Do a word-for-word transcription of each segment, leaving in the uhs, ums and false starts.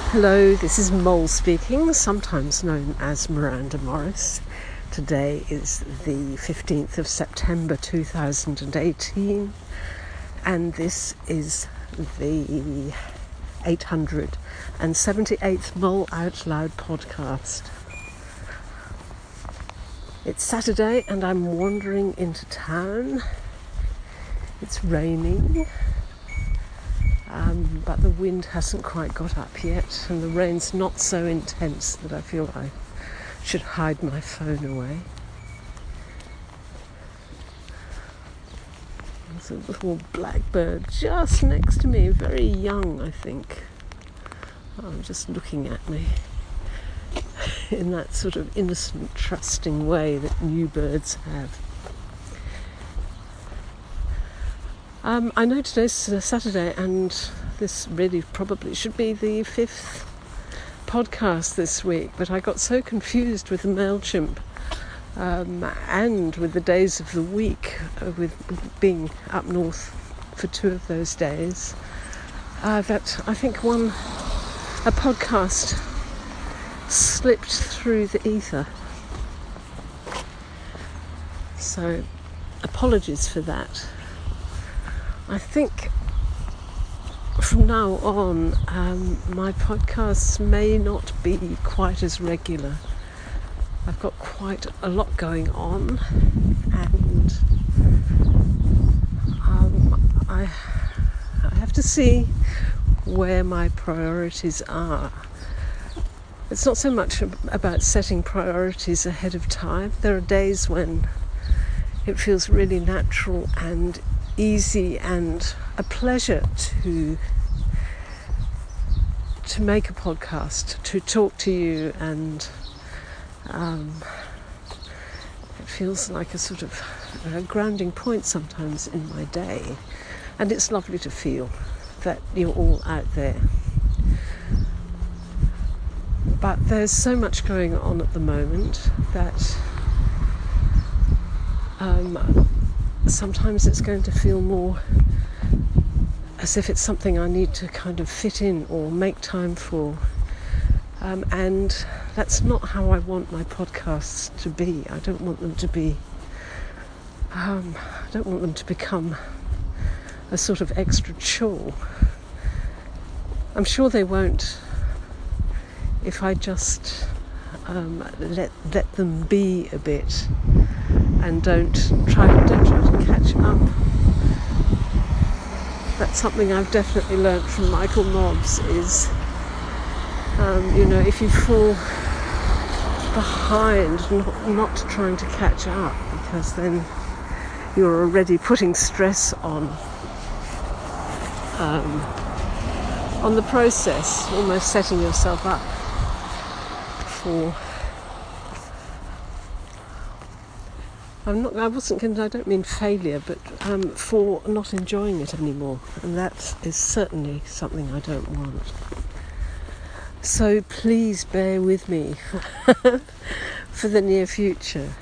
Hello, this is Mole speaking, sometimes known as Miranda Morris. Today is the fifteenth of September two thousand eighteen, and this is the eight hundred seventy-eighth Mole Out Loud podcast. It's Saturday and I'm wandering into town. It's raining. Um, but the wind hasn't quite got up yet, and the rain's not so intense that I feel I should hide my phone away. There's a little blackbird just next to me, very young, I think. Oh, just looking at me in that sort of innocent, trusting way that new birds have. Um, I know today's Saturday, and this really probably should be the fifth podcast this week, but I got so confused with the MailChimp um, and with the days of the week, uh, with being up north for two of those days, uh, that I think one, a podcast slipped through the ether. So, apologies for that. I think from now on, um, my podcasts may not be quite as regular. I've got quite a lot going on, and um, I, I have to see where my priorities are. It's not so much about setting priorities ahead of time. There are days when it feels really natural and easy and a pleasure to to make a podcast, to talk to you, and um, it feels like a sort of a grounding point sometimes in my day, and it's lovely to feel that you're all out there. But there's so much going on at the moment that um, sometimes it's going to feel more as if it's something I need to kind of fit in or make time for. Um, and that's not how I want my podcasts to be. I don't want them to be, um, I don't want them to become a sort of extra chore. I'm sure they won't if I just um, let let them be a bit. And don't try, don't try to catch up. That's something I've definitely learnt from Michael Nobbs is, um, you know, if you fall behind, not, not trying to catch up, because then you're already putting stress on um, on the process, almost setting yourself up for. I'm not. I wasn't going to. I don't mean failure, but um, for not enjoying it anymore, and that is certainly something I don't want. So please bear with me for the near future.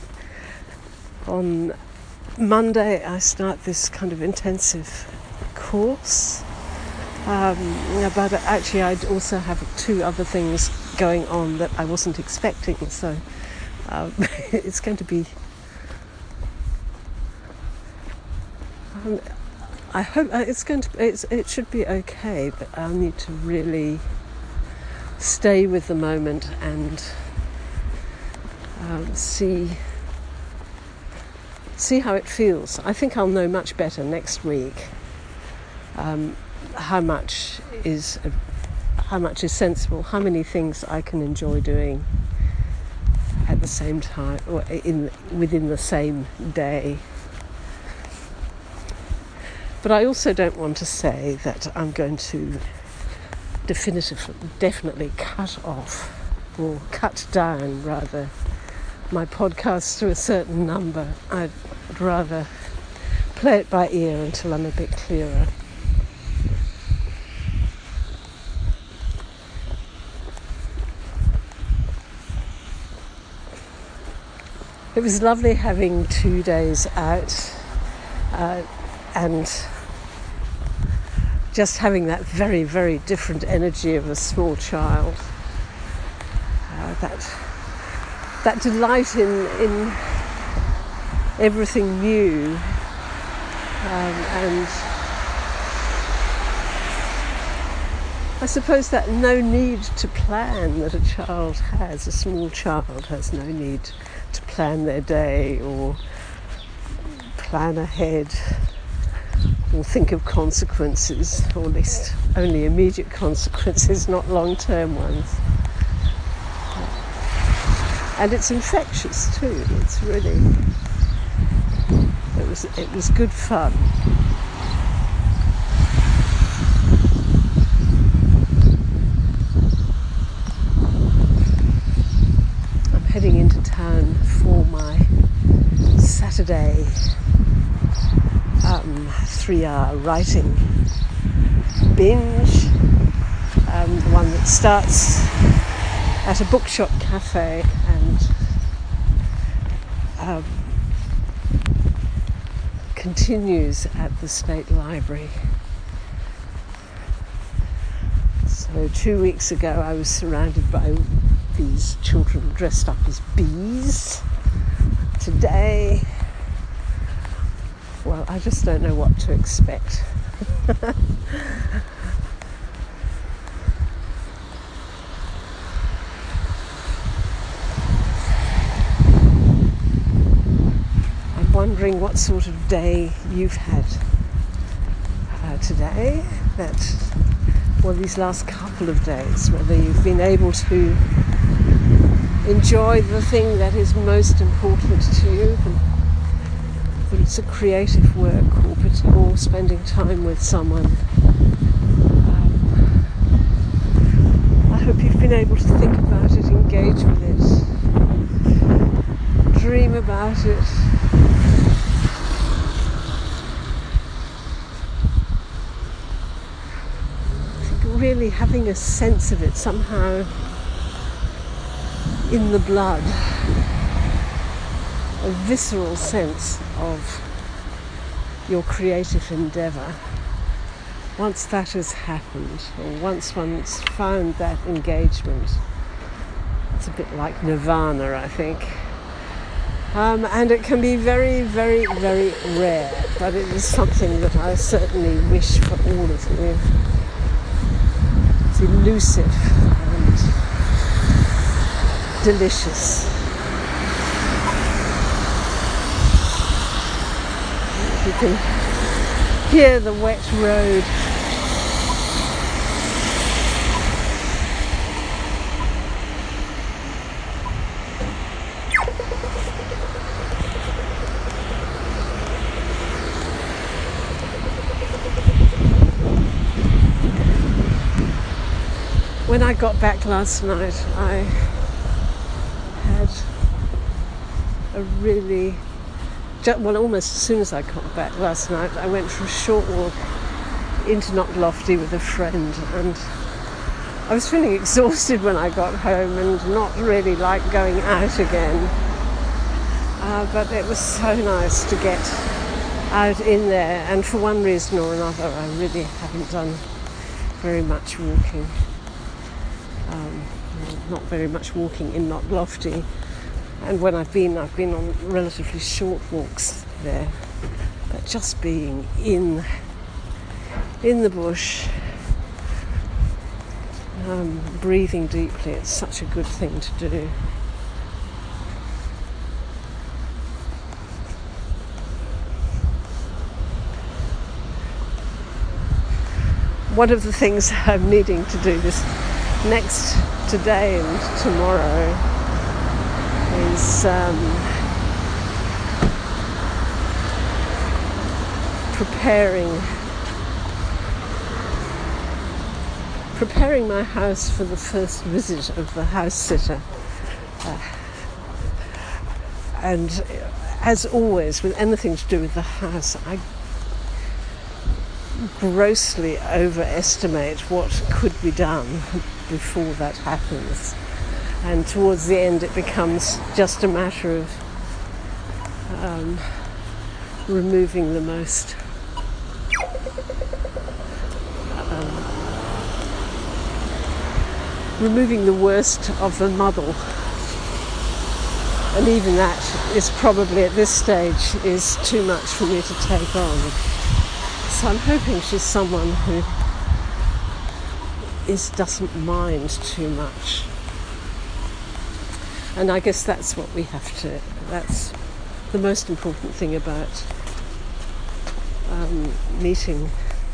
On Monday, I start this kind of intensive course, um, but actually, I also have two other things going on that I wasn't expecting. So um, it's going to be. Um, I hope it's going to. It's, it should be okay, but I'll need to really stay with the moment and um, see see how it feels. I think I'll know much better next week. Um, how much is how much is sensible? How many things I can enjoy doing at the same time, or in within the same day. But I also don't want to say that I'm going to definitively, definitely cut off, or cut down, rather, my podcast to a certain number. I'd rather play it by ear until I'm a bit clearer. It was lovely having two days out. Uh, and just having that very, very different energy of a small child. Uh, that that delight in in everything new, um, and I suppose that no need to plan that a child has, a small child has no need to plan their day or plan ahead or think of consequences, or at least only immediate consequences, not long-term ones. And it's infectious too. It's really, it was, it was good fun. I'm heading into town for my Saturday um, three-hour writing binge, um, the one that starts at a bookshop cafe and um, continues at the State Library. So two weeks ago I was surrounded by these children dressed up as bees. Today, well, I just don't know what to expect. I'm wondering what sort of day you've had uh, today, that, well, these last couple of days, whether you've been able to enjoy the thing that is most important to you, whether it's a creative work or, or spending time with someone. Um, I hope you've been able to think about it, engage with it, dream about it. I think really having a sense of it somehow in the blood, a visceral sense of your creative endeavour. Once that has happened, or once one's found that engagement, it's a bit like nirvana, I think. Um, and it can be very, very, very rare, but it is something that I certainly wish for all of you. It's elusive and delicious. You can hear the wet road. When I got back last night, I had a really Well, almost as soon as I got back last night, I went for a short walk into Knocklofty with a friend, and I was feeling exhausted when I got home and not really like going out again. Uh, but it was so nice to get out in there, and for one reason or another, I really haven't done very much walking. Um, not very much walking in Knocklofty. And when I've been, I've been on relatively short walks there. But just being in in the bush, um, breathing deeply, it's such a good thing to do. One of the things I'm needing to do this next today and tomorrow is um, preparing preparing my house for the first visit of the house sitter. Uh, and as always, with anything to do with the house, I grossly overestimate what could be done before that happens. And towards the end it becomes just a matter of um, removing the most removing the worst of the muddle. And even that is probably at this stage is too much for me to take on. So I'm hoping she's someone who is doesn't mind too much. And I guess that's what we have to, that's the most important thing about um, meeting.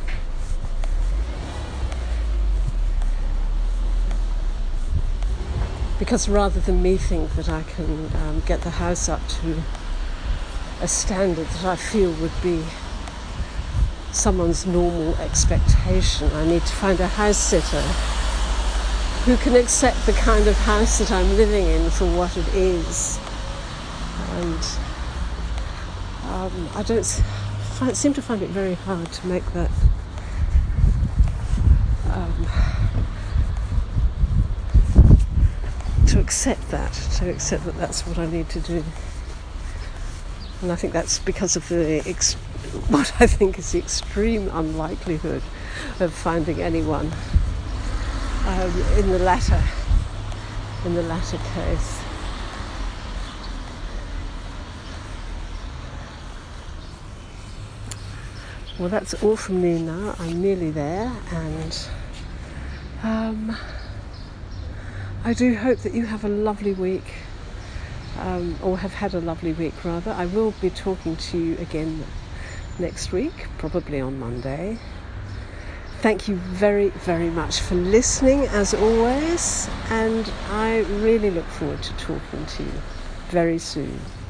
Because rather than me think that I can um, get the house up to a standard that I feel would be someone's normal expectation, I need to find a house sitter who can accept the kind of house that I'm living in for what it is. And um, I don't find, seem to find it very hard to make that um, to accept that, to accept that that's what I need to do. And I think that's because of the ex- what I think is the extreme unlikelihood of finding anyone um, in the latter, in the latter case. Well, that's all from me now. I'm nearly there, and um, I do hope that you have a lovely week, um, or have had a lovely week rather. I will be talking to you again next week, probably on Monday. Thank you very, very much for listening as always, and I really look forward to talking to you very soon.